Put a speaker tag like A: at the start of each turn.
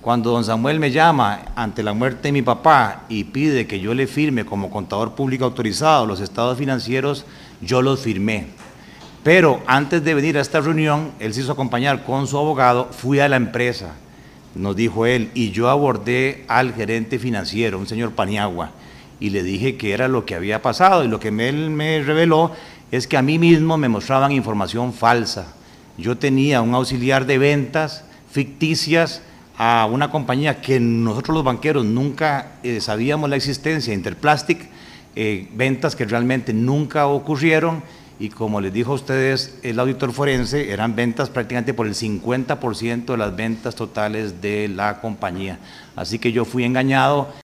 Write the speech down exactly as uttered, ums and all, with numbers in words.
A: Cuando don Samuel me llama ante la muerte de mi papá y pide que yo le firme como contador público autorizado los estados financieros, yo los firmé. Pero antes de venir a esta reunión, él se hizo acompañar con su abogado, fui a la empresa, nos dijo él, y yo abordé al gerente financiero, un señor Paniagua, y le dije que era lo que había pasado, y lo que él me reveló es que a mí mismo me mostraban información falsa. Yo tenía un auxiliar de ventas ficticias a una compañía que nosotros los banqueros nunca eh, sabíamos la existencia, Interplastic, eh, ventas que realmente nunca ocurrieron, y como les dijo a ustedes el auditor forense, eran ventas prácticamente por el cincuenta por ciento de las ventas totales de la compañía. Así que yo fui engañado.